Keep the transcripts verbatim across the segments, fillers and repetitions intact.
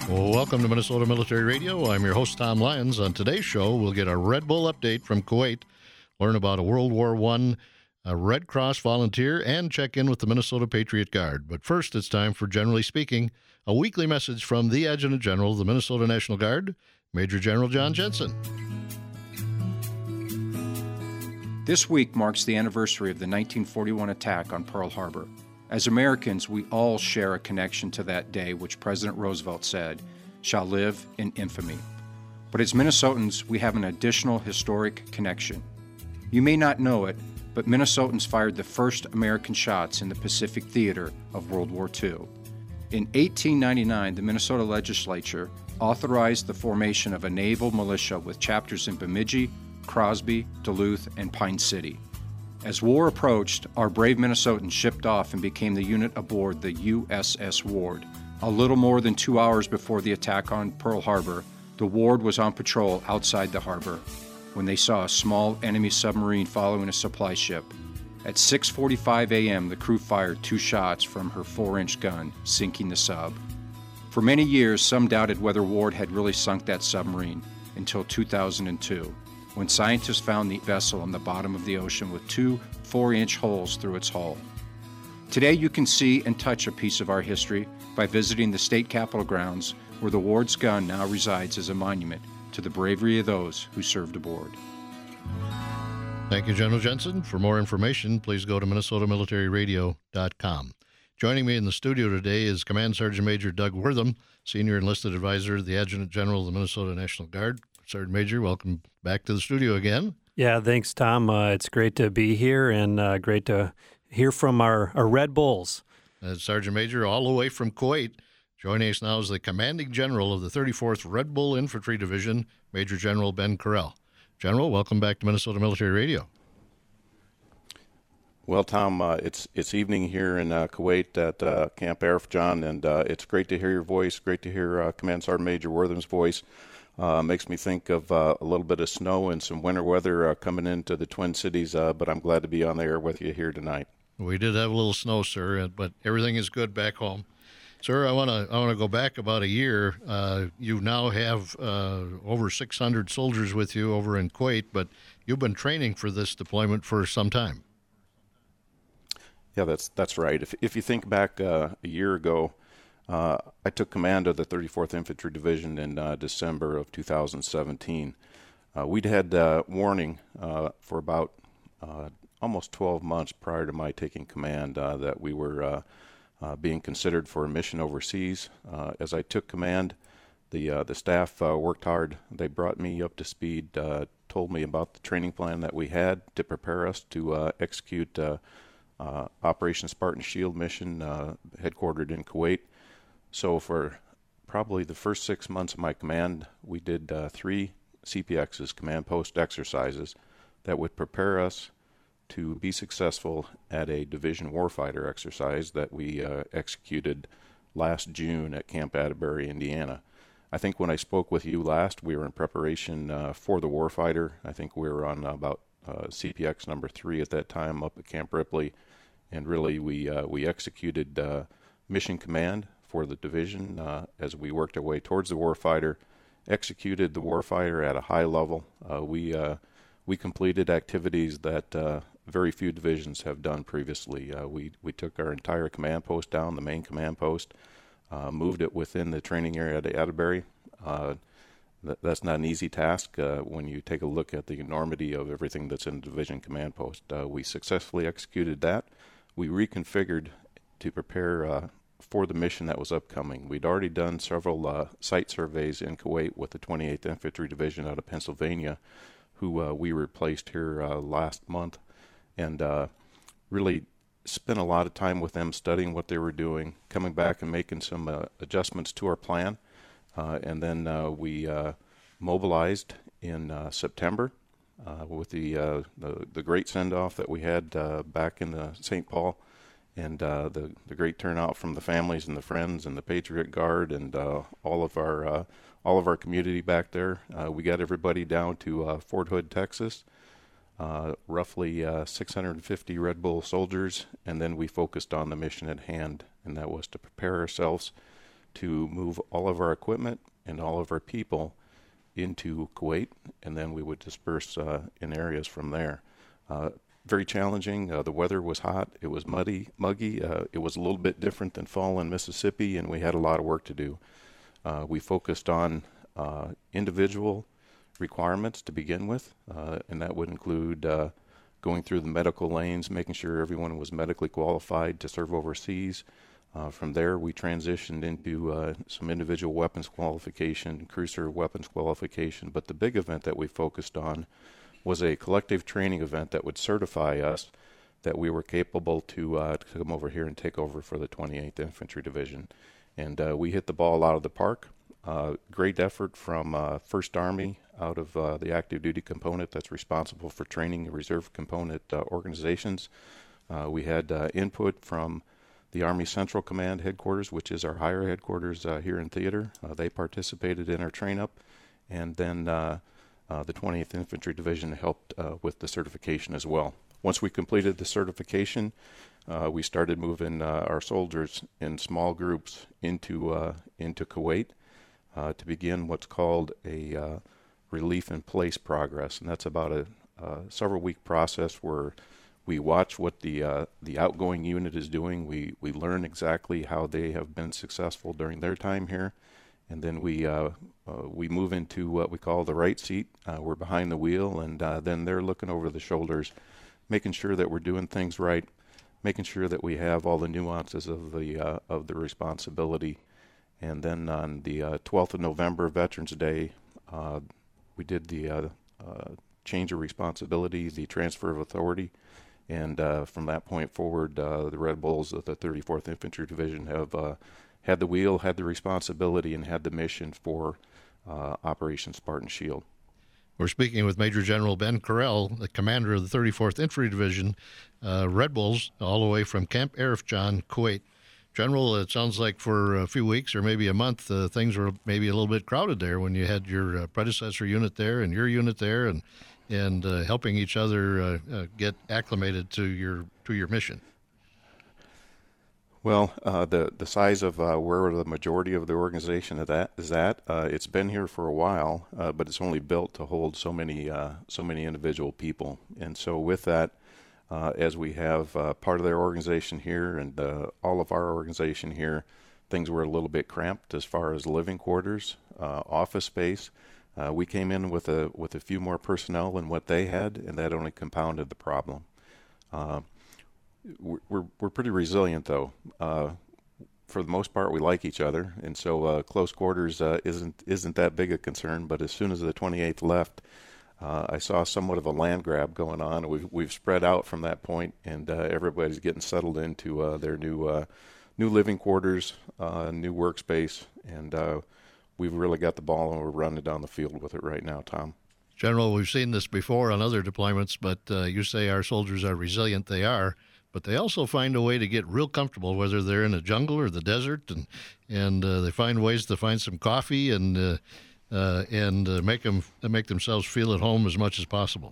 Well, welcome to Minnesota Military Radio. I'm your host, Tom Lyons. On today's show, we'll get a Red Bull update from Kuwait, learn about a World War One a Red Cross volunteer, and check in with the Minnesota Patriot Guard. But first, it's time for Generally Speaking, a weekly message from the Adjutant General of the Minnesota National Guard, Major General John Jensen. This week marks the anniversary of the nineteen forty-one attack on Pearl Harbor. As Americans, we all share a connection to that day, which President Roosevelt said, shall live in infamy. But as Minnesotans, we have an additional historic connection. You may not know it, but Minnesotans fired the first American shots in the Pacific theater of World War Two. In eighteen ninety-nine, the Minnesota legislature authorized the formation of a naval militia with chapters in Bemidji, Crosby, Duluth, and Pine City. As war approached, our brave Minnesotans shipped off and became the unit aboard the U S S Ward. A little more than two hours before the attack on Pearl Harbor, the Ward was on patrol outside the harbor when they saw a small enemy submarine following a supply ship. At six forty-five a.m., the crew fired two shots from her four-inch gun, sinking the sub. For many years, some doubted whether Ward had really sunk that submarine, until two thousand two. When scientists found the vessel on the bottom of the ocean with two four-inch holes through its hull. Today you can see and touch a piece of our history by visiting the state capitol grounds, where the Ward's gun now resides as a monument to the bravery of those who served aboard. Thank you, General Jensen. For more information, please go to minnesota military radio dot com. Joining me in the studio today is Command Sergeant Major Doug Wortham, Senior Enlisted Advisor, the Adjutant General of the Minnesota National Guard. Sergeant Major, welcome back to the studio again. Yeah, thanks, Tom. Uh, it's great to be here and uh, great to hear from our, our Red Bulls. Uh, Sergeant Major, all the way from Kuwait. Joining us now is the Commanding General of the thirty-fourth Red Bull Infantry Division, Major General Ben Carell. General, welcome back to Minnesota Military Radio. Well, Tom, uh, it's it's evening here in uh, Kuwait at uh, Camp Arif John, and uh, it's great to hear your voice, great to hear uh, Command Sergeant Major Wortham's voice. Uh, makes me think of uh, a little bit of snow and some winter weather uh, coming into the Twin Cities, uh, but I'm glad to be on the air with you here tonight. We did have a little snow, sir, but everything is good back home. Sir, I want to I want to go back about a year. Uh, you now have uh, over six hundred soldiers with you over in Kuwait, but you've been training for this deployment for some time. Yeah, that's that's right. If if you think back uh, a year ago, uh, I took command of the thirty-fourth Infantry Division in uh, December of two thousand seventeen. Uh, we'd had uh, warning uh, for about uh, almost twelve months prior to my taking command uh, that we were uh, Uh, being considered for a mission overseas. Uh, as I took command, the uh, the staff uh, worked hard. They brought me up to speed, uh, told me about the training plan that we had to prepare us to uh, execute uh, uh, Operation Spartan Shield mission uh, headquartered in Kuwait. So for probably the first six months of my command, we did uh, three C P Xs, command post exercises, that would prepare us to be successful at a division warfighter exercise that we uh, executed last June at Camp Atterbury, Indiana. I think when I spoke with you last, we were in preparation uh, for the warfighter. I think we were on about uh, C P X number three at that time up at Camp Ripley, and really we uh, we executed uh, mission command for the division uh, as we worked our way towards the warfighter, executed the warfighter at a high level. Uh, we uh, we completed activities that uh, very few divisions have done previously. Uh, we, we took our entire command post down, the main command post, uh, moved it within the training area at Atterbury. Uh, th- that's not an easy task uh, when you take a look at the enormity of everything that's in the division command post. Uh, we successfully executed that. We reconfigured to prepare uh, for the mission that was upcoming. We'd already done several uh, site surveys in Kuwait with the twenty-eighth Infantry Division out of Pennsylvania, who uh, we replaced here uh, last month. And uh, really spent a lot of time with them studying what they were doing, coming back and making some uh, adjustments to our plan. Uh, and then uh, we uh, mobilized in uh, September uh, with the, uh, the the great send-off that we had uh, back in the Saint Paul, and uh, the, the great turnout from the families and the friends and the Patriot Guard and uh, all of our uh, all of our community back there. Uh, we got everybody down to uh, Fort Hood, Texas. Uh, roughly uh, six hundred fifty Red Bull soldiers, and then we focused on the mission at hand, and that was to prepare ourselves to move all of our equipment and all of our people into Kuwait, and then we would disperse uh, in areas from there. Uh, very challenging. Uh, the weather was hot. It was muddy, muggy. Uh, it was a little bit different than fall in Mississippi, and we had a lot of work to do. Uh, we focused on uh, individual requirements to begin with, uh, and that would include uh, going through the medical lanes, making sure everyone was medically qualified to serve overseas. Uh, from there, we transitioned into uh, some individual weapons qualification, cruiser weapons qualification, but the big event that we focused on was a collective training event that would certify us that we were capable to, uh, to come over here and take over for the twenty-eighth Infantry Division. And uh, we hit the ball out of the park. Uh, great effort from uh, First Army out of uh, the active duty component that's responsible for training the reserve component uh, organizations. Uh, we had uh, input from the Army Central Command headquarters, which is our higher headquarters uh, here in theater. Uh, they participated in our train-up, and then uh, uh, the twentieth Infantry Division helped uh, with the certification as well. Once we completed the certification, uh, we started moving uh, our soldiers in small groups into uh, into Kuwait uh, to begin what's called a uh, relief in place progress, and that's about a uh, several-week process where we watch what the uh, the outgoing unit is doing. We we learn exactly how they have been successful during their time here, and then we uh, uh, we move into what we call the right seat. Uh, we're behind the wheel, and uh, then they're looking over the shoulders, making sure that we're doing things right, making sure that we have all the nuances of the uh, of the responsibility. And then on the uh, twelfth of November, Veterans Day, uh, we did the uh, uh, change of responsibility, the transfer of authority. And uh, from that point forward, uh, the Red Bulls of the thirty-fourth Infantry Division have uh, had the wheel, had the responsibility, and had the mission for uh, Operation Spartan Shield. We're speaking with Major General Ben Carell, the commander of the thirty-fourth Infantry Division, uh, Red Bulls, all the way from Camp Arifjan, Kuwait. General, it sounds like for a few weeks or maybe a month, uh, things were maybe a little bit crowded there when you had your uh, predecessor unit there and your unit there, and and uh, helping each other uh, uh, get acclimated to your to your mission. Well, uh, the the size of uh, where the majority of the organization of that is at, uh, it's been here for a while, uh, but it's only built to hold so many uh, so many individual people. And so with that, uh, as we have uh, part of their organization here and uh, all of our organization here, things were a little bit cramped as far as living quarters, uh, office space. Uh, we came in with a with a few more personnel than what they had, and that only compounded the problem. Uh, we're we're pretty resilient, though. Uh, for the most part, we like each other, and so uh, close quarters uh, isn't isn't that big a concern. But as soon as the twenty-eighth left, uh, I saw somewhat of a land grab going on. We've we've spread out from that point, and uh, everybody's getting settled into uh, their new uh, new living quarters, uh, new workspace, and uh, we've really got the ball, and we're running down the field with it right now, Tom. General, we've seen this before on other deployments, but uh, you say our soldiers are resilient. They are, but they also find a way to get real comfortable, whether they're in a jungle or the desert, and and uh, they find ways to find some coffee and uh, uh, and uh, make them make themselves feel at home as much as possible.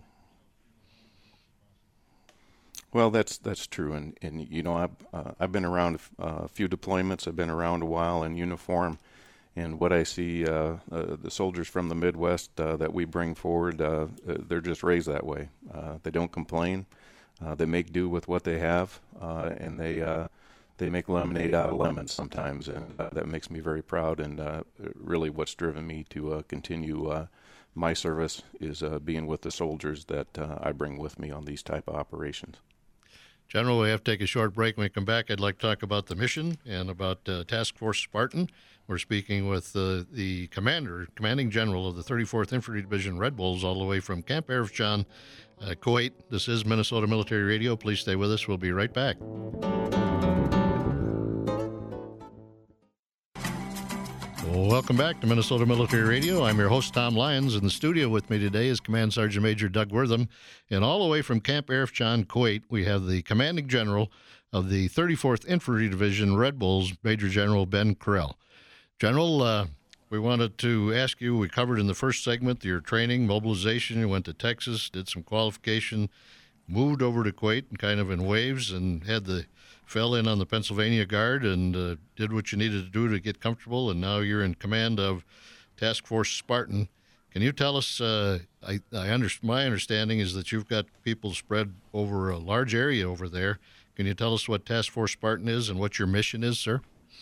Well, that's that's true, and and you know I've uh, I've been around a few deployments. I've been around a while in uniform. And what I see, uh, uh, the soldiers from the Midwest uh, that we bring forward, uh, they're just raised that way. Uh, they don't complain. Uh, they make do with what they have, uh, and they uh, they make lemonade out of lemons sometimes, and uh, that makes me very proud. And uh, really, what's driven me to uh, continue uh, my service is uh, being with the soldiers that uh, I bring with me on these type of operations. General, we have to take a short break. When we come back, I'd like to talk about the mission and about uh, Task Force Spartan. We're speaking with uh, the commander, commanding general of the thirty-fourth Infantry Division Red Bulls, all the way from Camp Arifjan, uh, Kuwait. This is Minnesota Military Radio. Please stay with us. We'll be right back. Welcome back to Minnesota Military Radio. I'm your host, Tom Lyons. In the studio with me today is Command Sergeant Major Doug Wortham. And all the way from Camp Arifjan, Kuwait, we have the commanding general of the thirty-fourth Infantry Division Red Bulls, Major General Ben Carell. General, uh, we wanted to ask you, we covered in the first segment your training, mobilization. You went to Texas, did some qualification, moved over to Kuwait and kind of in waves, and had the fell in on the Pennsylvania Guard and uh, did what you needed to do to get comfortable, and now you're in command of Task Force Spartan. Can you tell us, uh, I, I under, my understanding is that you've got people spread over a large area over there. Can you tell us what Task Force Spartan is and what your mission is, sir?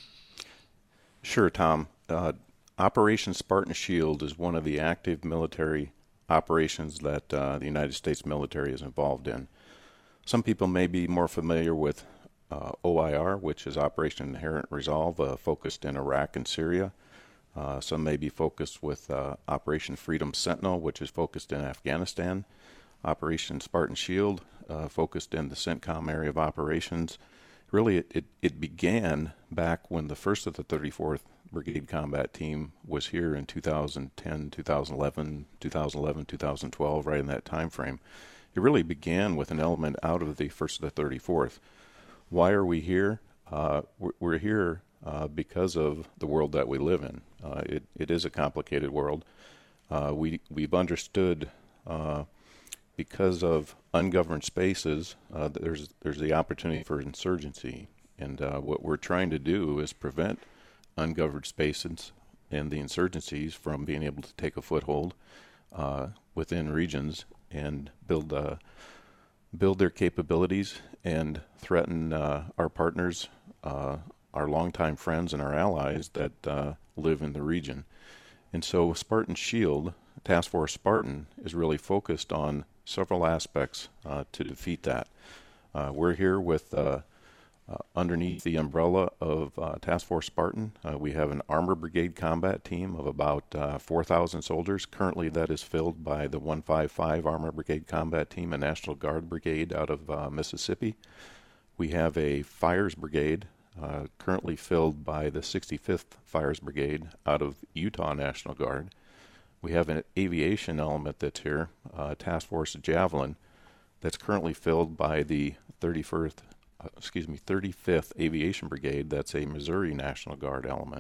Sure, Tom. Uh, Operation Spartan Shield is one of the active military operations that uh, the United States military is involved in. Some people may be more familiar with uh, O I R, which is Operation Inherent Resolve, uh, focused in Iraq and Syria. Uh, some may be focused with uh, Operation Freedom Sentinel, which is focused in Afghanistan. Operation Spartan Shield, uh, focused in the CENTCOM area of operations. Really, it, it, it began back when the first of the thirty-fourth Brigade Combat Team was here in two thousand ten, two thousand eleven, two thousand eleven, two thousand twelve, right in that time frame. It really began with an element out of the first of the thirty-fourth. Why are we here? Uh, we're, we're here uh, because of the world that we live in. Uh, it, it is a complicated world. Uh, we, we've understood uh, because of ungoverned spaces, uh, there's there's the opportunity for insurgency, and uh, what we're trying to do is prevent ungoverned spaces and the insurgencies from being able to take a foothold uh, within regions and build uh, build their capabilities and threaten uh, our partners, uh, our longtime friends, and our allies that uh, live in the region. And so, Spartan Shield, Task Force Spartan, is really focused on several aspects uh, to defeat that. Uh, we're here with, uh, uh, underneath the umbrella of uh, Task Force Spartan, uh, we have an Armor Brigade combat team of about uh, four thousand soldiers. Currently that is filled by the one fifty-five Armor Brigade combat team, a National Guard brigade out of uh, Mississippi. We have a Fires Brigade, uh, currently filled by the sixty-fifth Fires Brigade out of Utah National Guard. We have an aviation element that's here, uh, Task Force Javelin, that's currently filled by the thirty-first, uh, excuse me, thirty-fifth Aviation Brigade. That's a Missouri National Guard element.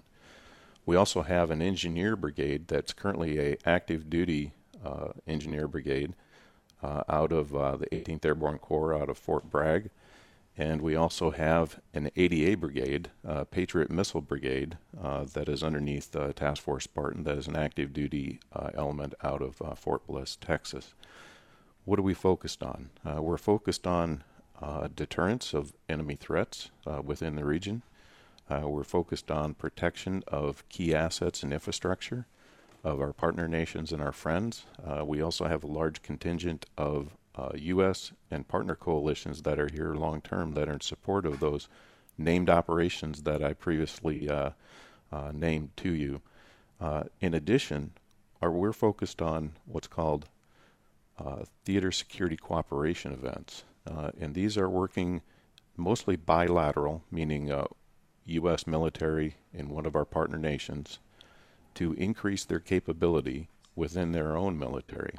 We also have an Engineer Brigade that's currently a active duty uh, Engineer Brigade uh, out of uh, the eighteenth Airborne Corps out of Fort Bragg. And we also have an A D A Brigade, uh, Patriot Missile Brigade, uh, that is underneath uh, Task Force Spartan, that is an active duty uh, element out of uh, Fort Bliss, Texas. What are we focused on? Uh, we're focused on uh, deterrence of enemy threats uh, within the region. Uh, we're focused on protection of key assets and infrastructure of our partner nations and our friends. Uh, we also have a large contingent of Uh, U S and partner coalitions that are here long term that are in support of those named operations that I previously uh, uh, named to you. Uh, in addition, our, we're focused on what's called uh, theater security cooperation events, uh, and these are working mostly bilateral, meaning uh, U S military in one of our partner nations to increase their capability within their own military.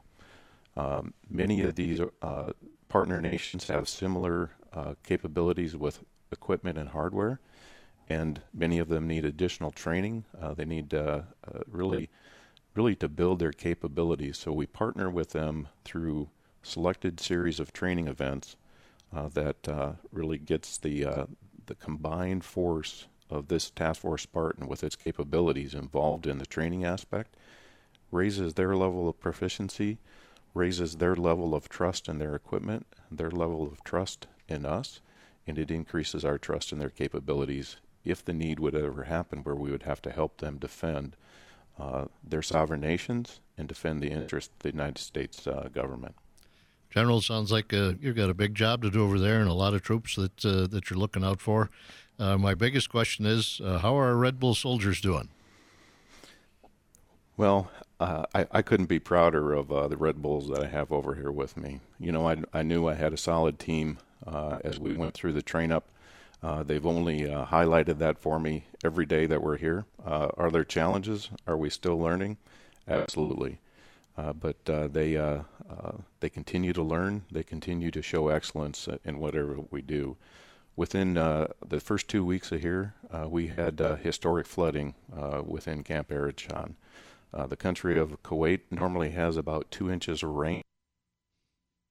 Um, many of these uh, partner nations have similar uh, capabilities with equipment and hardware, and many of them need additional training. Uh, they need uh, uh, really, really to build their capabilities. So we partner with them through selected series of training events uh, that uh, really gets the uh, the combined force of this Task Force Spartan with its capabilities involved in the training aspect, raises their level of proficiency, raises their level of trust in their equipment, their level of trust in us, and it increases our trust in their capabilities if the need would ever happen where we would have to help them defend uh, their sovereign nations and defend the interests of the United States uh, government. General, sounds like uh, you've got a big job to do over there and a lot of troops that uh, that you're looking out for. Uh, my biggest question is, uh, how are our Red Bull soldiers doing? Well, uh, I, I couldn't be prouder of uh, the Red Bulls that I have over here with me. You know, I, I knew I had a solid team uh, as we went through the train-up. Uh, they've only uh, highlighted that for me every day that we're here. Uh, are there challenges? Are we still learning? Absolutely. Uh, but uh, they uh, uh, they continue to learn. They continue to show excellence in whatever we do. Within uh, the first two weeks of here, uh, we had uh, historic flooding uh, within Camp Arichan. Uh, the country of Kuwait normally has about two inches of rain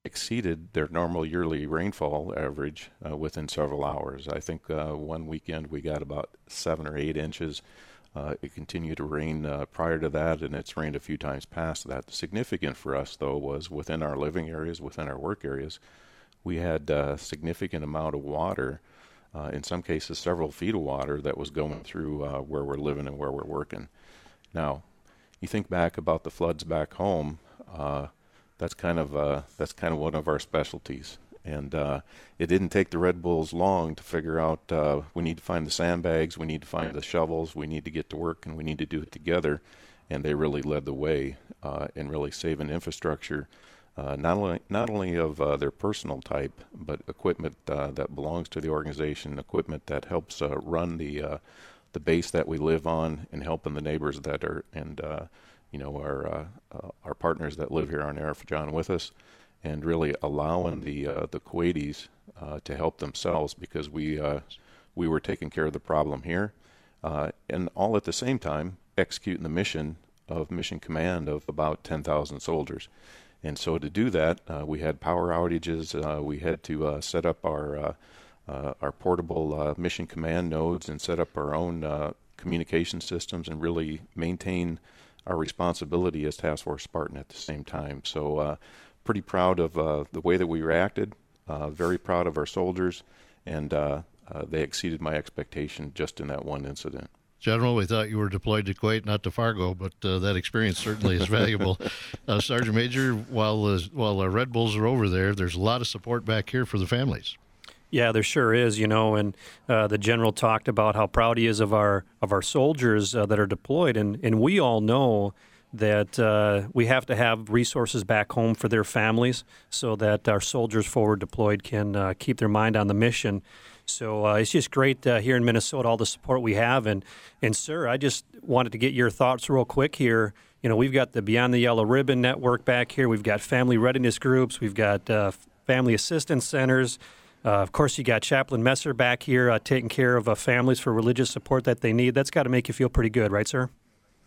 exceeded their normal yearly rainfall average uh, within several hours. I think uh, one weekend we got about seven or eight inches. Uh, it continued to rain uh, prior to that, and it's rained a few times past that. Significant for us, though, was within our living areas, within our work areas, we had a significant amount of water, uh, in some cases several feet of water that was going through uh, where we're living and where we're working. Now, you think back about the floods back home, uh, that's kind of uh, that's kind of one of our specialties. And uh, it didn't take the Red Bulls long to figure out uh, we need to find the sandbags, we need to find the shovels, we need to get to work, and we need to do it together. And they really led the way uh, in really saving infrastructure, uh, not only not only of uh, their personal type, but equipment uh, that belongs to the organization, equipment that helps uh, run the uh, the base that we live on, and helping the neighbors that are and uh, you know our uh, uh, our partners that live here on Arifjan with us. And really allowing the uh, the Kuwaitis uh, to help themselves, because we uh, we were taking care of the problem here, uh, and all at the same time executing the mission of Mission Command of about ten thousand soldiers. And so to do that, uh, we had power outages. Uh, we had to uh, set up our uh, uh, our portable uh, Mission Command nodes and set up our own uh, communication systems and really maintain our responsibility as Task Force Spartan at the same time. So. Uh, Pretty proud of uh, the way that we reacted, uh, very proud of our soldiers, and uh, uh, they exceeded my expectation just in that one incident. General, we thought you were deployed to Kuwait, not to Fargo, but uh, that experience certainly is valuable. uh, Sergeant Major, while, uh, while our Red Bulls are over there, there's a lot of support back here for the families. Yeah, there sure is, you know, and uh, the general talked about how proud he is of our of our soldiers uh, that are deployed, and, and we all know that uh, we have to have resources back home for their families so that our soldiers forward deployed can uh, keep their mind on the mission. So uh, it's just great uh, here in Minnesota, all the support we have. And, and, sir, I just wanted to get your thoughts real quick here. You know, we've got the Beyond the Yellow Ribbon network back here. We've got family readiness groups. We've got uh, family assistance centers. Uh, of course, you got Chaplain Messer back here uh, taking care of uh, families for religious support that they need. That's got to make you feel pretty good, right, sir?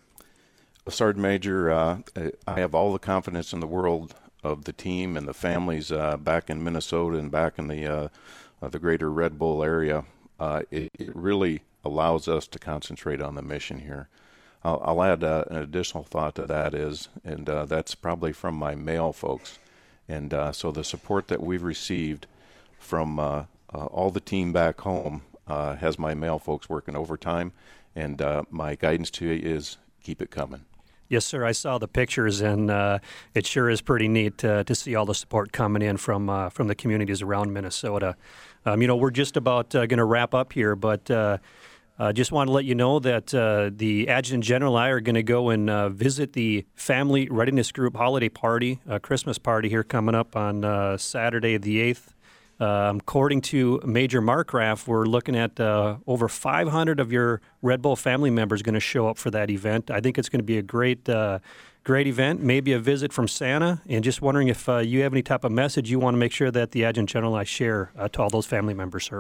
Sergeant Major, uh, I have all the confidence in the world of the team and the families uh, back in Minnesota and back in the uh, uh, the greater Red Bull area. Uh, it, it really allows us to concentrate on the mission here. I'll, I'll add uh, an additional thought to that is, and uh, that's probably from my male folks. And uh, so the support that we've received from uh, uh, all the team back home uh, has my male folks working overtime. And uh, my guidance to you is keep it coming. Yes, sir. I saw the pictures, and uh, it sure is pretty neat uh, to see all the support coming in from uh, from the communities around Minnesota. Um, you know, we're just about uh, going to wrap up here, but uh, uh, just want to let you know that uh, the Adjutant General and I are going to go and uh, visit the Family Readiness Group holiday party, uh, Christmas party here coming up on uh, Saturday the eighth. Um, according to Major Markraff, we're looking at uh, over five hundred of your Red Bull family members going to show up for that event. I think it's going to be a great, uh, great event. Maybe a visit from Santa. And just wondering if uh, you have any type of message you want to make sure that the Adjutant General and I share uh, to all those family members, sir.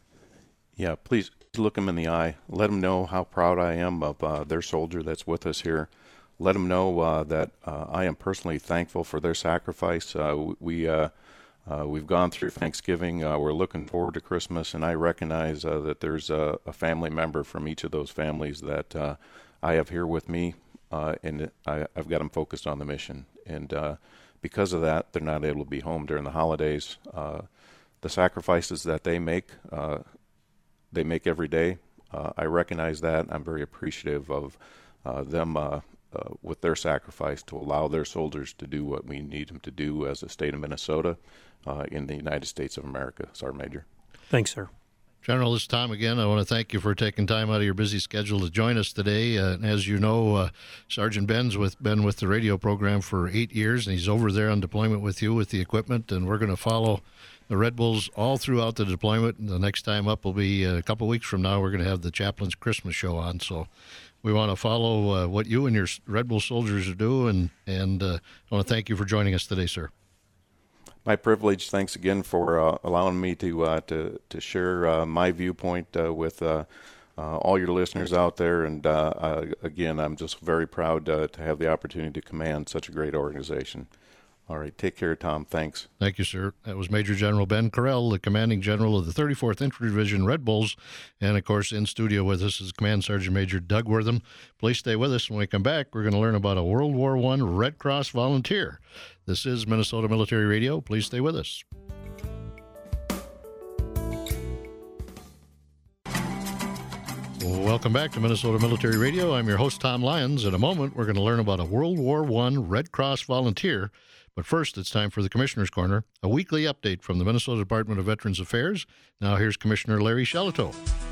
Yeah, please look them in the eye. Let them know how proud I am of uh, their soldier that's with us here. Let them know uh, that uh, I am personally thankful for their sacrifice. Uh, we. Uh, Uh, we've gone through Thanksgiving. Uh, we're looking forward to Christmas, and I recognize uh, that there's a, a family member from each of those families that uh, I have here with me, uh, and I, I've got them focused on the mission. And uh, because of that, they're not able to be home during the holidays. Uh, the sacrifices that they make, uh, they make every day. Uh, I recognize that. I'm very appreciative of uh, them uh, uh, with their sacrifice to allow their soldiers to do what we need them to do as a state of Minnesota. Uh, in the United States of America. Sergeant Major. Thanks, sir. General, this time again, I want to thank you for taking time out of your busy schedule to join us today. Uh, as you know, uh, Sergeant Ben's with, been with the radio program for eight years, and he's over there on deployment with you with the equipment, and we're going to follow the Red Bulls all throughout the deployment. And the next time up will be a couple weeks from now. We're going to have the Chaplain's Christmas show on, so we want to follow uh, what you and your Red Bull soldiers do, and, and uh, I want to thank you for joining us today, sir. My privilege. Thanks again for uh, allowing me to uh, to to share uh, my viewpoint uh, with uh, uh, all your listeners out there. And uh, uh, again, I'm just very proud uh, to have the opportunity to command such a great organization. All right. Take care, Tom. Thanks. Thank you, sir. That was Major General Ben Correll, the commanding general of the thirty-fourth Infantry Division Red Bulls. And, of course, in studio with us is Command Sergeant Major Doug Wortham. Please stay with us. When we come back, we're going to learn about a World War One Red Cross volunteer. This is Minnesota Military Radio. Please stay with us. Welcome back to Minnesota Military Radio. I'm your host, Tom Lyons. In a moment, we're going to learn about a World War One Red Cross volunteer. But first, it's time for the Commissioner's Corner, a weekly update from the Minnesota Department of Veterans Affairs. Now here's Commissioner Larry Shelito.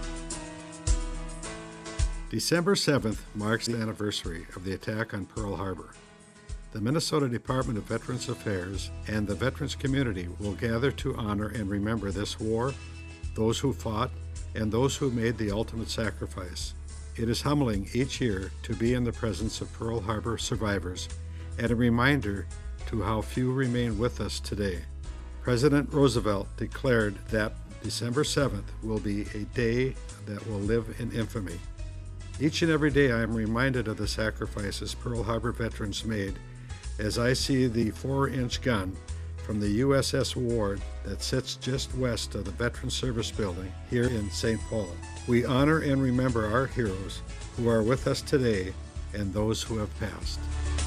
December seventh marks the anniversary of the attack on Pearl Harbor. The Minnesota Department of Veterans Affairs and the veterans community will gather to honor and remember this war, those who fought, and those who made the ultimate sacrifice. It is humbling each year to be in the presence of Pearl Harbor survivors and a reminder to how few remain with us today. President Roosevelt declared that December seventh will be a day that will live in infamy. Each and every day I am reminded of the sacrifices Pearl Harbor veterans made as I see the four-inch gun from the U S S Ward that sits just west of the Veterans Service Building here in Saint Paul. We honor and remember our heroes who are with us today and those who have passed.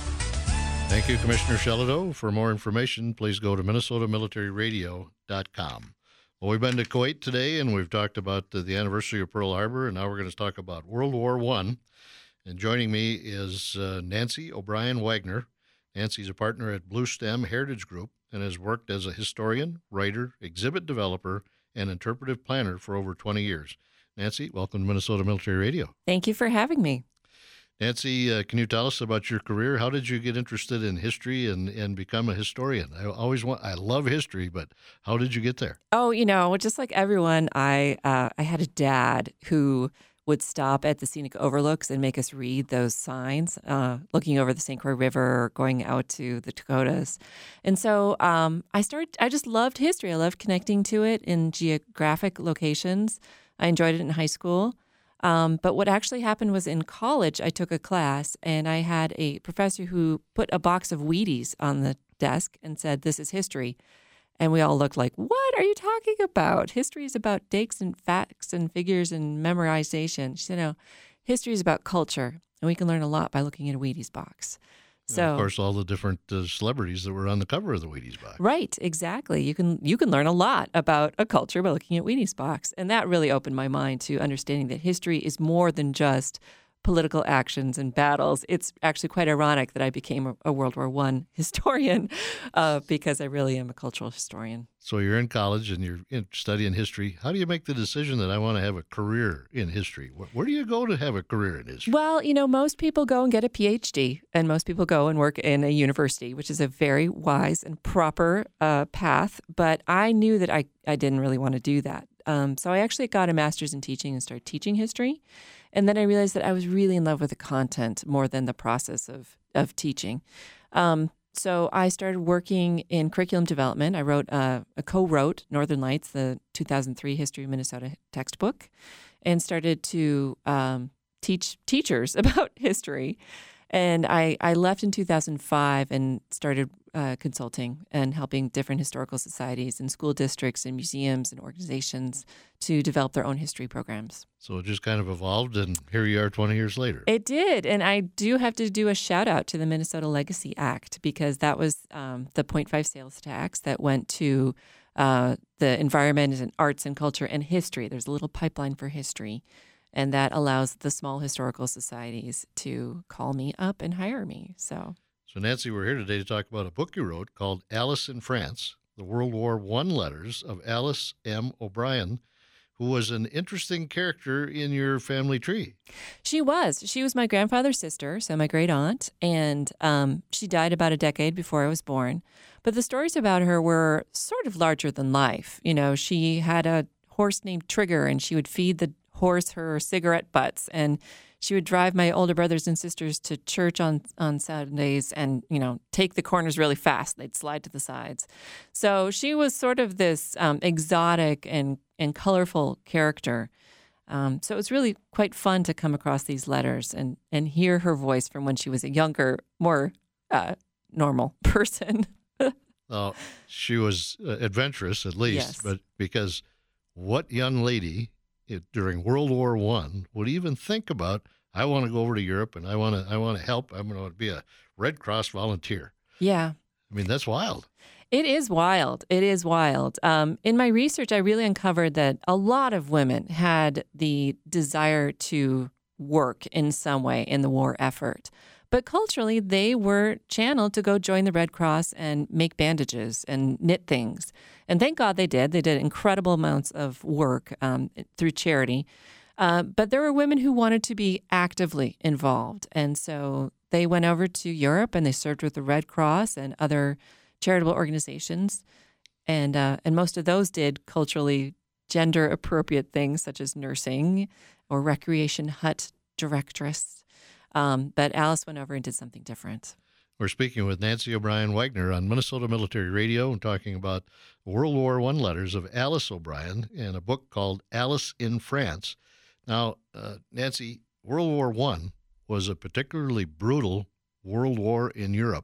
Thank you, Commissioner Shelito. For more information, please go to minnesota military radio dot com. Well, we've been to Kuwait today, and we've talked about the, the anniversary of Pearl Harbor, and now we're going to talk about World War One. And joining me is uh, Nancy O'Brien Wagner. Nancy's a partner at Blue Stem Heritage Group and has worked as a historian, writer, exhibit developer, and interpretive planner for over twenty years. Nancy, welcome to Minnesota Military Radio. Thank you for having me. Nancy, uh, can you tell us about your career? How did you get interested in history and, and become a historian? I always want, I love history, but how did you get there? Oh, you know, just like everyone, I uh, I had a dad who would stop at the scenic overlooks and make us read those signs, uh, looking over the Saint Croix River or going out to the Dakotas. And so um, I started, I just loved history. I loved connecting to it in geographic locations. I enjoyed it in high school. Um, but what actually happened was in college, I took a class and I had a professor who put a box of Wheaties on the desk and said, "This is history." And we all looked like, "What are you talking about? History is about dates and facts and figures and memorization." She said, "No, history is about culture, and we can learn a lot by looking at a Wheaties box." So, and of course, all the different uh, celebrities that were on the cover of the Wheaties box. Right, exactly. You can you can learn a lot about a culture by looking at Wheaties box, and that really opened my mind to understanding that history is more than just political actions and battles. It's actually quite ironic that I became a, a World War One historian uh, because I really am a cultural historian. So you're in college and you're in studying history. How do you make the decision that I want to have a career in history? Where, where do you go to have a career in history? Well, you know, most people go and get a P H D, and most people go and work in a university, which is a very wise and proper uh, path. But I knew that I, I didn't really want to do that. Um, so I actually got a master's in teaching and started teaching history. And then I realized that I was really in love with the content more than the process of, of teaching. Um, so I started working in curriculum development. I wrote, uh, a co-wrote Northern Lights, the two thousand three History of Minnesota textbook, and started to um, teach teachers about history. And I, I left in two thousand five and started uh, consulting and helping different historical societies and school districts and museums and organizations to develop their own history programs. So it just kind of evolved, and here you are twenty years later. It did. And I do have to do a shout out to the Minnesota Legacy Act, because that was um, the point five sales tax that went to uh, the environment and arts and culture and history. There's a little pipeline for history. And that allows the small historical societies to call me up and hire me. So, so Nancy, we're here today to talk about a book you wrote called Alice in France, the World War One Letters of Alice M. O'Brien, who was an interesting character in your family tree. She was. She was my grandfather's sister, so my great aunt, and um, she died about a decade before I was born. But the stories about her were sort of larger than life. You know, she had a horse named Trigger, and she would feed the horse her cigarette butts, and she would drive my older brothers and sisters to church on on Saturdays and, you know, take the corners really fast. They'd slide to the sides. So she was sort of this um, exotic and, and colorful character. Um, so it was really quite fun to come across these letters and, and hear her voice from when she was a younger, more uh, normal person. Now, she was uh, adventurous, at least, Yes. but because what young lady it, during World War One would even think about, I want to go over to Europe and I want to I want to help. I'm going to be a Red Cross volunteer. Yeah. I mean, that's wild. It is wild. It is wild. Um, in my research, I really uncovered that a lot of women had the desire to work in some way in the war effort. But culturally, they were channeled to go join the Red Cross and make bandages and knit things. And thank God they did. They did incredible amounts of work um, through charity. Uh, but there were women who wanted to be actively involved. And so they went over to Europe and they served with the Red Cross and other charitable organizations. And, uh, and most of those did culturally gender appropriate things such as nursing or recreation hut directress. Um, but Alice went over and did something different. We're speaking with Nancy O'Brien Wagner on Minnesota Military Radio and talking about World War One letters of Alice O'Brien and a book called Alice in France. Now, uh, Nancy, World War One was a particularly brutal world war in Europe.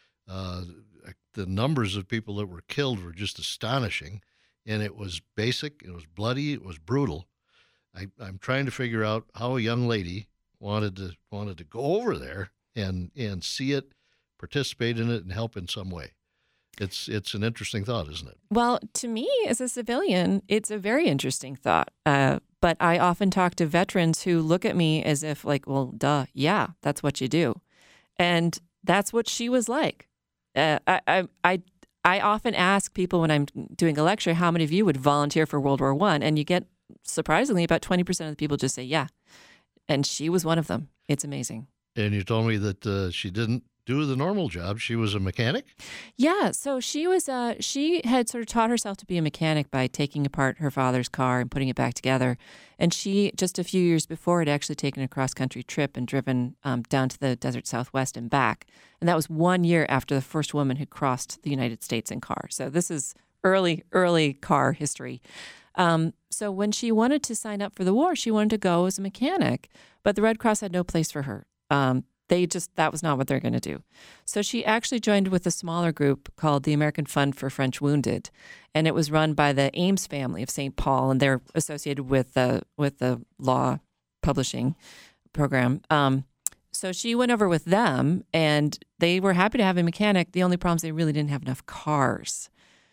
Uh, the numbers of people that were killed were just astonishing, and it was basic, it was bloody, it was brutal. I, I'm trying to figure out how a young lady wanted to wanted to go over there and and see it, participate in it, and help in some way. It's it's an interesting thought, isn't it? Well, to me, as a civilian, it's a very interesting thought. Uh, but I often talk to veterans who look at me as if, like, well, duh, yeah, that's what you do. And that's what she was like. Uh, I, I, I, I often ask people when I'm doing a lecture, how many of you would volunteer for World War One? And you get, surprisingly, about twenty percent of the people just say, yeah. And she was one of them. It's amazing. And you told me that uh, she didn't do the normal job. She was a mechanic? Yeah. So she was, uh, she had sort of taught herself to be a mechanic by taking apart her father's car and putting it back together. And she, just a few years before, had actually taken a cross-country trip and driven um, down to the desert Southwest and back. And that was one year after the first woman had crossed the United States in car. So this is early, early car history. Um, so when she wanted to sign up for the war, she wanted to go as a mechanic, but the Red Cross had no place for her. Um, they just, that was not what they're going to do. So she actually joined with a smaller group called the American Fund for French Wounded, and it was run by the Ames family of Saint Paul, and they're associated with the with the law publishing program. Um, so she went over with them, and they were happy to have a mechanic. The only problem is they really didn't have enough cars.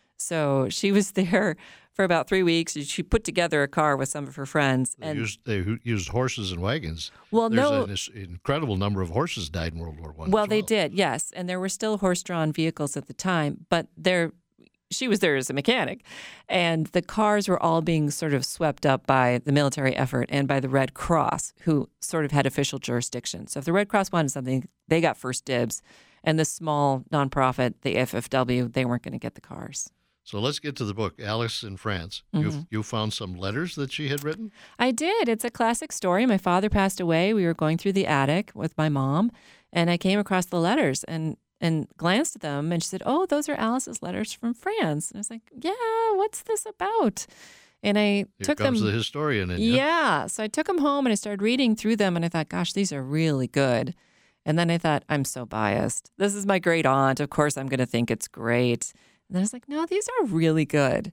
So she was there for about three weeks. She put together a car with some of her friends. They, and used, they used horses and wagons. Well, There's no, an incredible number of horses died in World War One. well, well, they did, yes, and there were still horse-drawn vehicles at the time, but there, she was there as a mechanic, and the cars were all being sort of swept up by the military effort and by the Red Cross, who sort of had official jurisdiction. So if the Red Cross wanted something, they got first dibs, and the small nonprofit, the F F W, they weren't going to get the cars. So let's get to the book, Alice in France. Mm-hmm. You you found some letters that she had written? I did. It's a classic story. My father passed away. We were going through the attic with my mom, and I came across the letters and, and glanced at them, and she said, oh, those are Alice's letters from France. And I was like, yeah, what's this about? And I Here took comes them. the historian in you. Yeah. So I took them home, and I started reading through them, and I thought, gosh, these are really good. And then I thought, I'm so biased. This is my great aunt. Of course, I'm going to think it's great. And I was like, no, these are really good.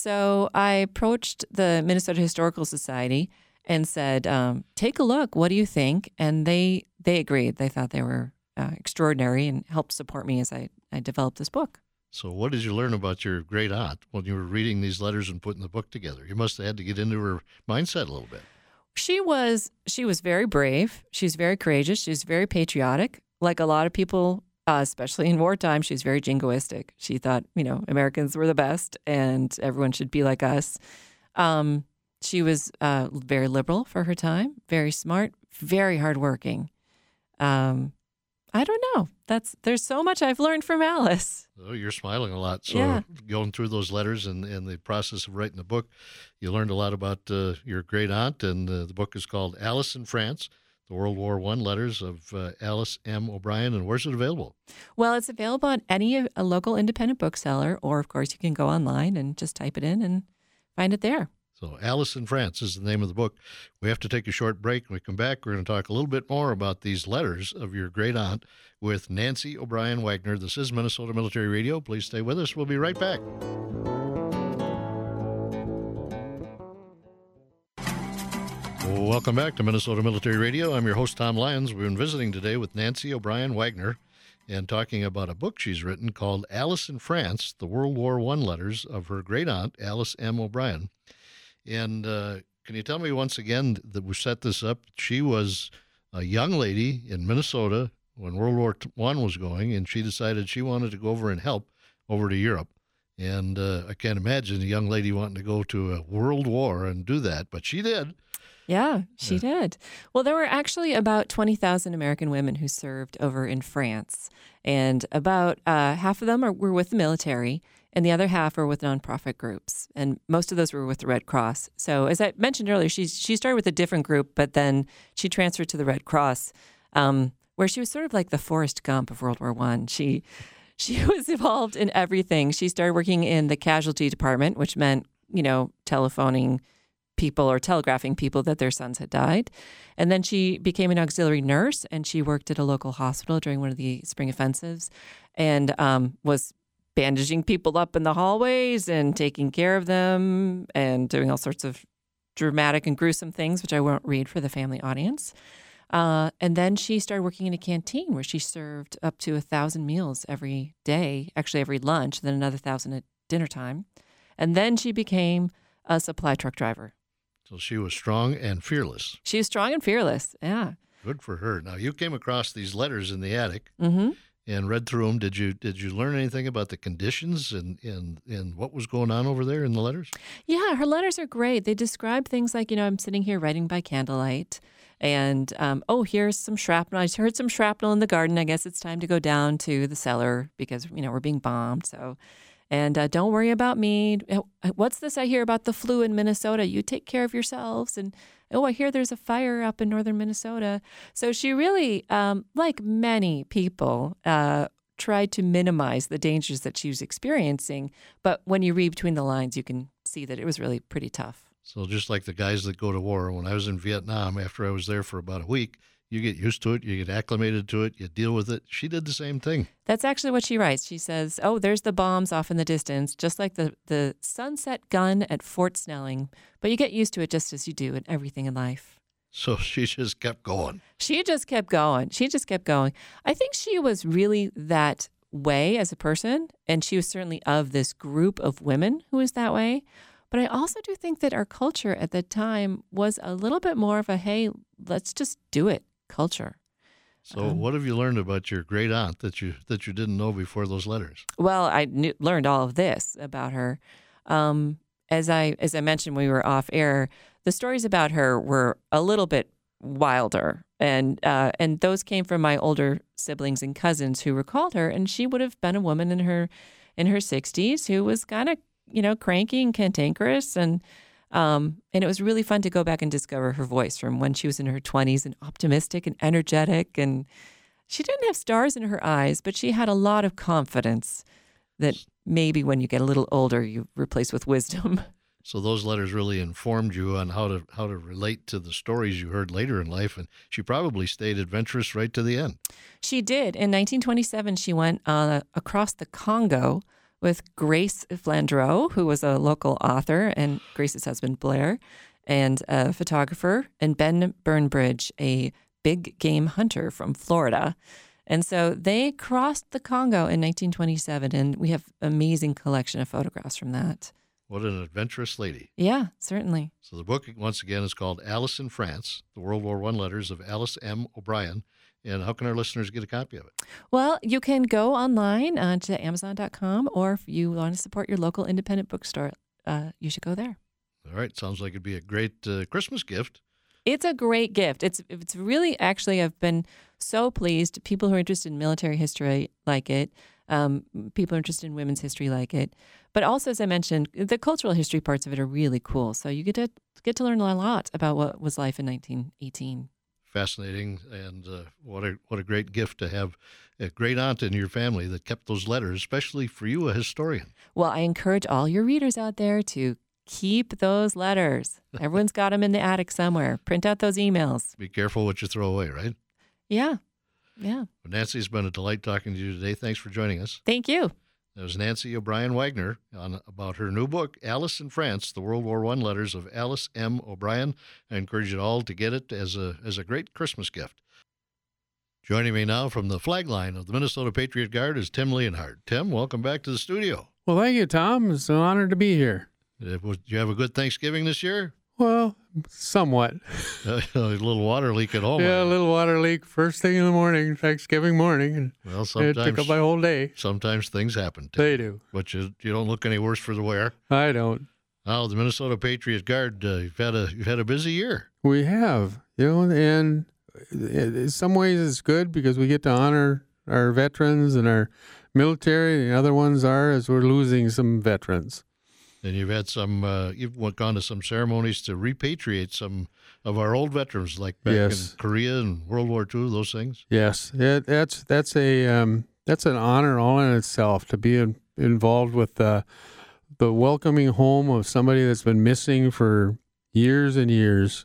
So I approached the Minnesota Historical Society and said, um, take a look. What do you think? And they they agreed. They thought they were uh, extraordinary and helped support me as I, I developed this book. So what did you learn about your great aunt when you were reading these letters and putting the book together? You must have had to get into her mindset a little bit. She was she was very brave. She's very courageous. She's very patriotic. Like a lot of people, Uh, especially in wartime, she was very jingoistic. She thought, you know, Americans were the best and everyone should be like us. Um, she was uh, very liberal for her time, very smart, very hardworking. Um, I don't know. That's there's so much I've learned from Alice. Oh, you're smiling a lot. So Yeah. going through those letters and, and the process of writing the book, you learned a lot about uh, your great aunt. And uh, the book is called Alice in France, the World War One letters of uh, Alice M. O'Brien. And where's it available? Well, it's available at any a local independent bookseller, or of course you can go online and just type it in and find it there. So Alice in France is the name of the book. We have to take a short break. When we come back, we're going to talk a little bit more about these letters of your great aunt with Nancy O'Brien Wagner. This is Minnesota Military Radio. Please stay with us. We'll be right back. Welcome back to Minnesota Military Radio. I'm your host, Tom Lyons. We've been visiting today with Nancy O'Brien Wagner and talking about a book she's written called Alice in France, the World War One Letters of her great aunt, Alice M. O'Brien. And uh, can you tell me once again that we set this up? She was a young lady in Minnesota when World War One was going, and she decided she wanted to go over and help over to Europe. And uh, I can't imagine a young lady wanting to go to a world war and do that, but she did. Yeah, she Yeah. did. Well, there were actually about twenty thousand American women who served over in France, and about uh, half of them are, were with the military, and the other half are with nonprofit groups, and most of those were with the Red Cross. So, as I mentioned earlier, she she started with a different group, but then she transferred to the Red Cross, um, where she was sort of like the Forrest Gump of World War One. She she was involved in everything. She started working in the casualty department, which meant, you know, telephoning people or telegraphing people that their sons had died. And then she became an auxiliary nurse, and she worked at a local hospital during one of the spring offensives and um, was bandaging people up in the hallways and taking care of them and doing all sorts of dramatic and gruesome things, which I won't read for the family audience. Uh, and then she started working in a canteen where she served up to a thousand meals every day, actually every lunch, then another thousand at dinner time. And then she became a supply truck driver. So she was strong and fearless. She was strong and fearless. Yeah. Good for her. Now, you came across these letters in the attic Mm-hmm. and read through them. Did you did you learn anything about the conditions and, and, and what was going on over there in the letters? Yeah, her letters are great. They describe things like, you know, I'm sitting here writing by candlelight, and um, oh, here's some shrapnel. I heard some shrapnel in the garden. I guess it's time to go down to the cellar because, you know, we're being bombed. So, and uh, don't worry about me. What's this I hear about the flu in Minnesota? You take care of yourselves. And oh, I hear there's a fire up in northern Minnesota. So she really, um, like many people, uh, tried to minimize the dangers that she was experiencing. But when you read between the lines, you can see that it was really pretty tough. So just like the guys that go to war, when I was in Vietnam, after I was there for about a week, you get used to it, you get acclimated to it, you deal with it. She did the same thing. That's actually what she writes. She says, oh, there's the bombs off in the distance, just like the, the sunset gun at Fort Snelling. But you get used to it just as you do in everything in life. So she just kept going. She just kept going. She just kept going. I think she was really that way as a person, and she was certainly of this group of women who was that way. But I also do think that our culture at the time was a little bit more of a, hey, let's just do it culture. So Um, what have you learned about your great aunt that you that you didn't know before those letters? Well, I knew, learned all of this about her. Um, as I as I mentioned when we were off air, the stories about her were a little bit wilder, and uh, and those came from my older siblings and cousins who recalled her, and she would have been a woman in her in her sixties who was kind of, you know, cranky and cantankerous, and um, and it was really fun to go back and discover her voice from when she was in her twenties and optimistic and energetic, and she didn't have stars in her eyes, but she had a lot of confidence that maybe when you get a little older, you replace with wisdom. So those letters really informed you on how to how to relate to the stories you heard later in life, and she probably stayed adventurous right to the end. She did. In nineteen twenty-seven, she went uh, across the Congo with Grace Flandreau, who was a local author, and Grace's husband, Blair, and a photographer, and Ben Burnbridge, a big game hunter from Florida. And so they crossed the Congo in nineteen twenty-seven, and we have an amazing collection of photographs from that. What an adventurous lady. Yeah, certainly. So the book, once again, is called Alice in France, the World War One Letters of Alice M. O'Brien. And how can our listeners get a copy of it? Well, you can go online uh, to amazon dot com, or if you want to support your local independent bookstore, uh, you should go there. All right. Sounds like it'd be a great uh, Christmas gift. It's a great gift. It's it's really, actually, I've been so pleased. People who are interested in military history like it. Um, people interested in women's history like it. But also, as I mentioned, the cultural history parts of it are really cool. So you get to get to learn a lot about what was life in nineteen eighteen. Fascinating, and uh, what a what a great gift to have a great aunt in your family that kept those letters, especially for you, a historian. Well, I encourage all your readers out there to keep those letters. Everyone's got them in the attic somewhere. Print out those emails. Be careful what you throw away, right? Yeah. Yeah. Well, Nancy, it's been a delight talking to you today. Thanks for joining us. Thank you. That was Nancy O'Brien Wagner on about her new book, Alice in France, the World War One Letters of Alice M. O'Brien. I encourage you all to get it as a as a great Christmas gift. Joining me now from the flag line of the Minnesota Patriot Guard is Tim Leonhardt. Tim, welcome back to the studio. Well, thank you, Tom. It's an honor to be here. Uh, was- Did you have a good Thanksgiving this year? Well, somewhat. Uh, a little water leak at home. yeah, a little water leak first thing in the morning, Thanksgiving morning, and Well, it sometimes took up my whole day. sometimes things happen. Tim. They do. But you you don't look any worse for the wear. I don't. Now, the Minnesota Patriot Guard, uh, you've had a you've had a busy year. We have, you know, and it- in some ways it's good because we get to honor our veterans and our military. The other ones are as we're losing some veterans. And you've had some, uh, you've went- gone to some ceremonies to repatriate some of our old veterans, like back Yes. in Korea and World War Two, those things. Yes, it, that's that's a um, that's an honor all in itself to be in, involved with uh, the welcoming home of somebody that's been missing for years and years.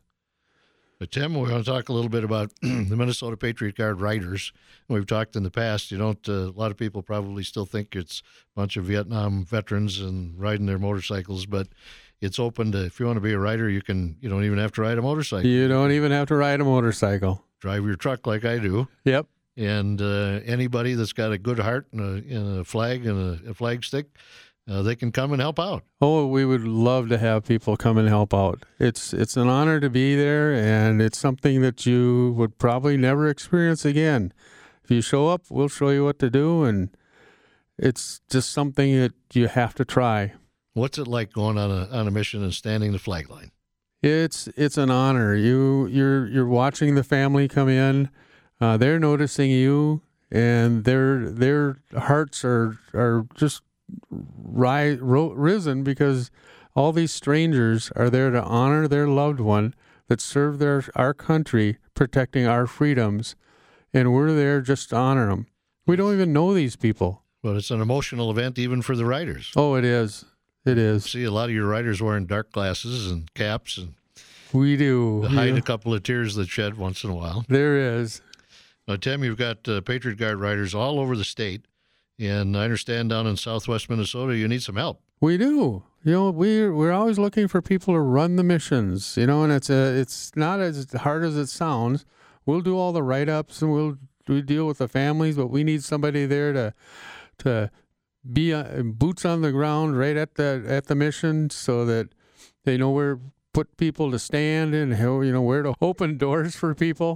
But Tim, we're going to talk a little bit about the Minnesota Patriot Guard riders. We've talked in the past. You don't. Uh, a lot of people probably still think it's a bunch of Vietnam veterans and riding their motorcycles, but it's open to. If you want to be a rider, you can. You don't even have to ride a motorcycle. You don't even have to ride a motorcycle. Drive your truck like I do. Yep. And uh, anybody that's got a good heart and a, and a flag and a, a flag stick, uh, they can come and help out. Oh, we would love to have people come and help out. It's it's an honor to be there, and it's something that you would probably never experience again. If you show up, we'll show you what to do, and it's just something that you have to try. What's it like going on a on a mission and standing the flag line? It's it's an honor. You you're you're watching the family come in. Uh, they're noticing you, and their their hearts are are just ri- ro- risen because all these strangers are there to honor their loved one that served their our country, protecting our freedoms, and we're there just to honor them. We don't even know these people. Well, it's an emotional event even for the riders. Oh, it is. It is. See a lot of your riders wearing dark glasses and caps and We do. to hide Yeah. a couple of tears that shed once in a while. There is. Now, Tim, you've got uh, Patriot Guard riders all over the state, and I understand down in southwest Minnesota you need some help. We do. You know, we're we're always looking for people to run the missions. You know, and it's a it's not as hard as it sounds. We'll do all the write ups and we'll we deal with the families, but we need somebody there to to be uh, boots on the ground right at the at the mission, so that they know where put people to stand and how, you know, where to open doors for people.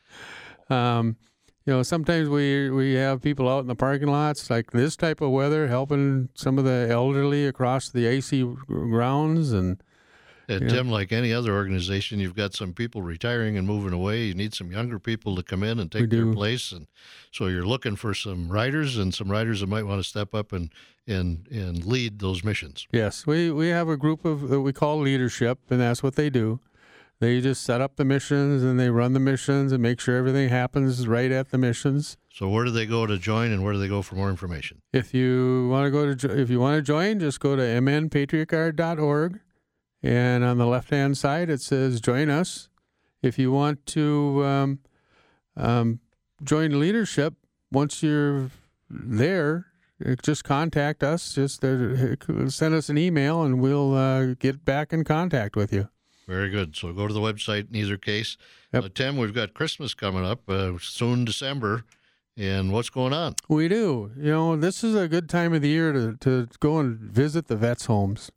Um, you know, sometimes we we have people out in the parking lots, like this type of weather, helping some of the elderly across the icy grounds. And And Yeah. Tim, like any other organization, you've got some people retiring and moving away. You need some younger people to come in and We take their do. place, and so you're looking for some riders and some riders that might want to step up and and and lead those missions. yes, we, we have a group of that we call leadership, and that's what they do. They just set up the missions and they run the missions and make sure everything happens right at the missions. So where do they go to join, and where do they go for more information? If you want to go to jo- if you want to join, just go to m n patriot guard dot org, and on the left hand side it says join us. If you want to um, um, join leadership, once you're there, uh, just contact us. Just uh, send us an email, and we'll uh, get back in contact with you. Very good. So go to the website in either case. Yep. Uh, Tim, we've got Christmas coming up uh, soon, December, and what's going on? We do. You know, this is a good time of the year to, to go and visit the vets' homes.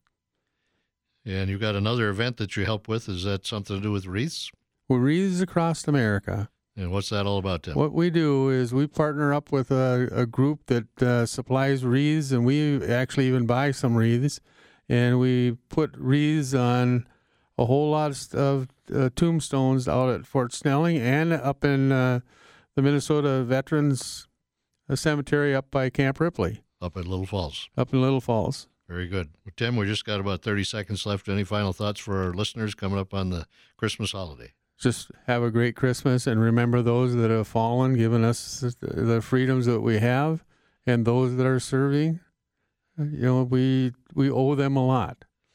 And you've got another event that you help with. Is that something to do with wreaths? We're Wreaths Across America. And what's that all about, Tim? What we do is we partner up with a, a group that uh, supplies wreaths, and we actually even buy some wreaths, and we put wreaths on a whole lot of, of uh, tombstones out at Fort Snelling and up in uh, the Minnesota Veterans Cemetery up by Camp Ripley, Up at Little Falls. up in Little Falls. Very good. Well, Tim, we just got about thirty seconds left. Any final thoughts for our listeners coming up on the Christmas holiday? Just have a great Christmas and remember those that have fallen, given us the freedoms that we have, and those that are serving. You know, we we owe them a lot.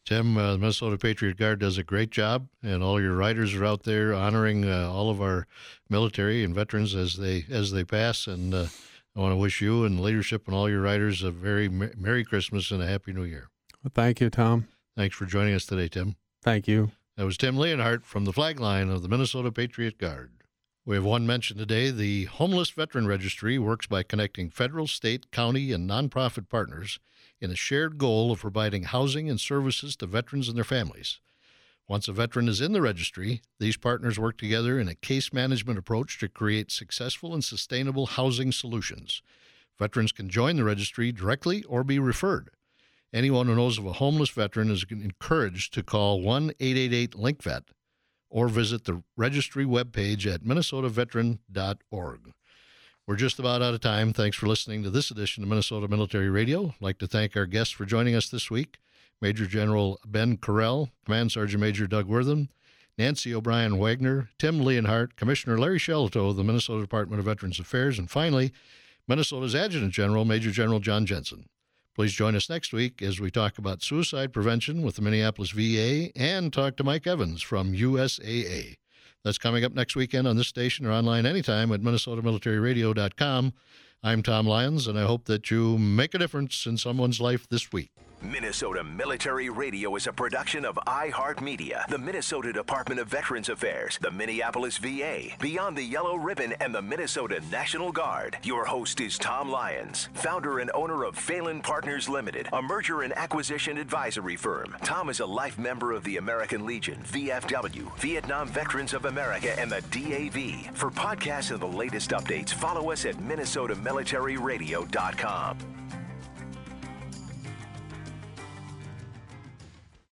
Tim, uh, the Minnesota Patriot Guard does a great job, and all your riders are out there honoring uh, all of our military and veterans as they as they pass. And uh, I want to wish you and leadership and all your riders a very mer- Merry Christmas and a Happy New Year. Well, thank you, Tom. Thanks for joining us today, Tim. Thank you. That was Tim Leonhardt from the flag line of the Minnesota Patriot Guard. We have one mention today. The Homeless Veteran Registry works by connecting federal, state, county, and nonprofit partners in a shared goal of providing housing and services to veterans and their families. Once a veteran is in the registry, these partners work together in a case management approach to create successful and sustainable housing solutions. Veterans can join the registry directly or be referred. Anyone who knows of a homeless veteran is encouraged to call one eight eight eight link vet or visit the registry webpage at minnesota veteran dot org. We're just about out of time. Thanks for listening to this edition of Minnesota Military Radio. I'd like to thank our guests for joining us this week. Major General Ben Carell, Command Sergeant Major Doug Wortham, Nancy O'Brien Wagner, Tim Leonhardt, Commissioner Larry Shelto of the Minnesota Department of Veterans Affairs, and finally, Minnesota's Adjutant General, Major General John Jensen. Please join us next week as we talk about suicide prevention with the Minneapolis V A and talk to Mike Evans from U S A A. That's coming up next weekend on this station or online anytime at minnesota military radio dot com. I'm Tom Lyons, and I hope that you make a difference in someone's life this week. Minnesota Military Radio is a production of iHeartMedia, the Minnesota Department of Veterans Affairs, the Minneapolis V A, Beyond the Yellow Ribbon, and the Minnesota National Guard. Your host is Tom Lyons, founder and owner of Phelan Partners Limited, a merger and acquisition advisory firm. Tom is a life member of the American Legion, V F W, Vietnam Veterans of America, and the D A V. For podcasts and the latest updates, follow us at minnesota military radio dot com.